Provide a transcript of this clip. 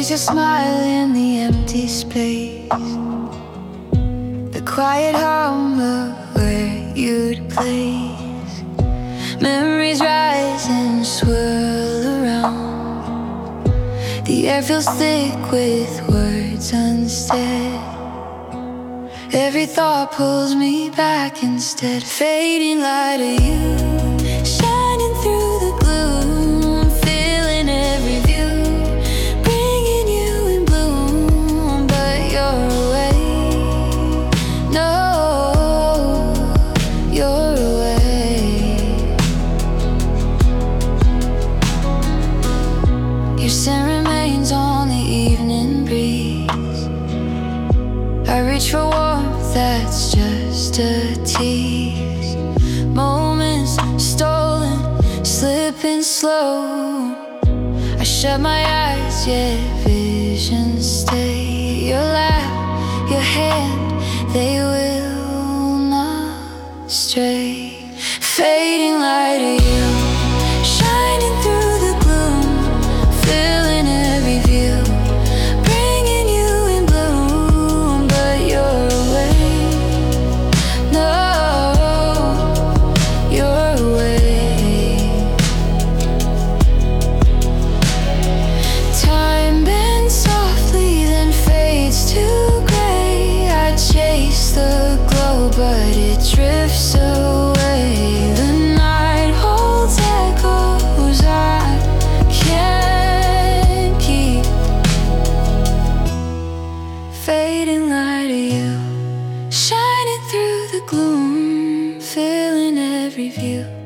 There's your smile in the empty space, the quiet hum of where you'd place. Memories rise and swirl around. The air feels thick with words unsaid. Every thought pulls me back instead. Fading light of you, shining through the gloom, filling every view, bringing you in bloom. But you're away, no, you're away. Your scent remains on the evening breeze. I reach for warmth that's just a tease. Moments stolen, slipping slow. I shut my eyes, yet visions stay. Your laugh, your hand, they will not stray. Fading light of you, shining through the gloom, filling every view, bringing you in bloom. But you're away, no, you're away. Time bends softly, then fades to gray. I chase the glow, but it drifts away. The night holds echoes I can't keep. Fading light of you, shining through the gloom, filling every view.